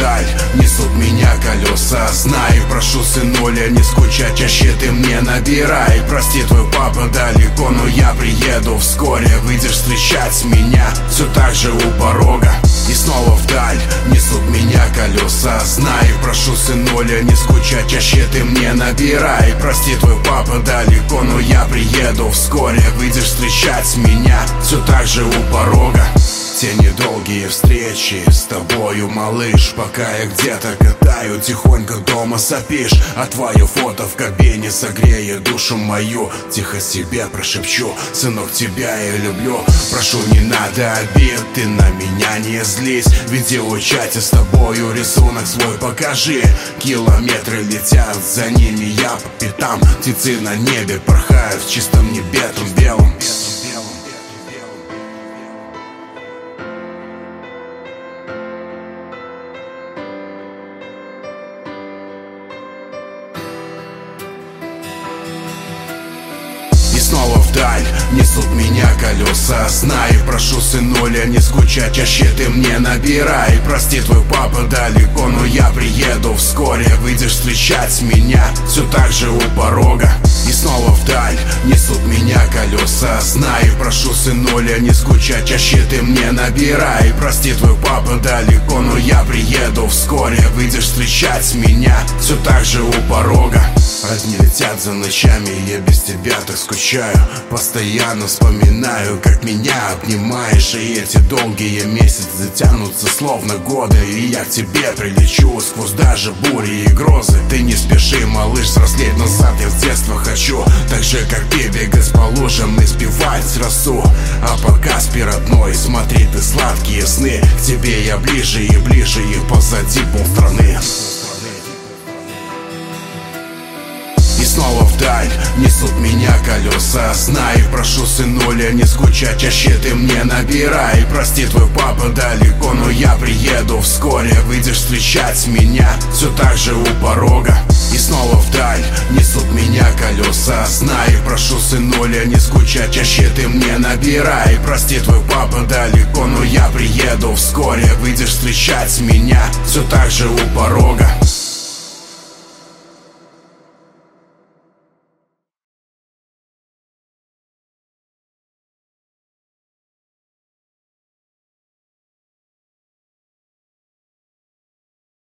вдаль несут меня колеса. Знаю, прошу, сынуля, не скучать, чаще ты мне набирай. Прости, твой папа далеко, но я приеду вскоре. Выйдешь встречать меня все так же у порога. И снова вдаль несут меня колеса. Знаю, прошу, сынуля, не скучать, чаще ты мне набирай. Прости, твой папа далеко, но я приеду вскоре. Выйдешь встречать меня все так же у порога. Те недолгие встречи с тобою, малыш, пока я где-то катаю, тихонько дома сопишь, а твое фото в кабине согреет душу мою. Тихо себе прошепчу: сынок, тебя я люблю. Прошу, не надо обид, ты на меня не злись. В видеочате с тобою рисунок свой покажи. Километры летят, за ними я по пятам. Птицы на небе порхают в чистом небе белом. И снова вдаль несут меня колеса. Знаю, прошу, сынуля, не скучать, чаще ты мне набирай. Прости, твой папа далеко, но я приеду вскоре. Выйдешь встречать меня все так же у порога. И снова вдаль несут меня колеса. Знаю, прошу, сынуля, не скучать, чаще ты мне набирай. Прости, твой папа далеко, но я приеду вскоре. Выйдешь встречать меня все так же у порога. Одни летят за ночами, я без тебя так скучаю. Постоянно вспоминаю, как меня обнимаешь. И эти долгие месяцы тянутся словно годы. И я к тебе прилечу сквозь даже бури и грозы. Ты не спеши, малыш, взрослеть назад я в детство хочу. Так же, как ты, бегать по лужам и спевать росу. А пока спи, родной, смотри ты сладкие сны. К тебе я ближе и ближе, и позади полстраны. И снова вдаль несут меня колеса. Знаю, прошу, сынуля, не скучать, чаще ты мне набирай. Прости, твой папа далеко, но я приеду вскоре. Выйдешь встречать меня все так же у порога. И снова вдаль несут меня колеса. Знаю, прошу, сынуля, не скучать, чаще ты мне набирай. Прости, твой папа далеко, но я приеду вскоре. Выйдешь встречать меня все так же у порога.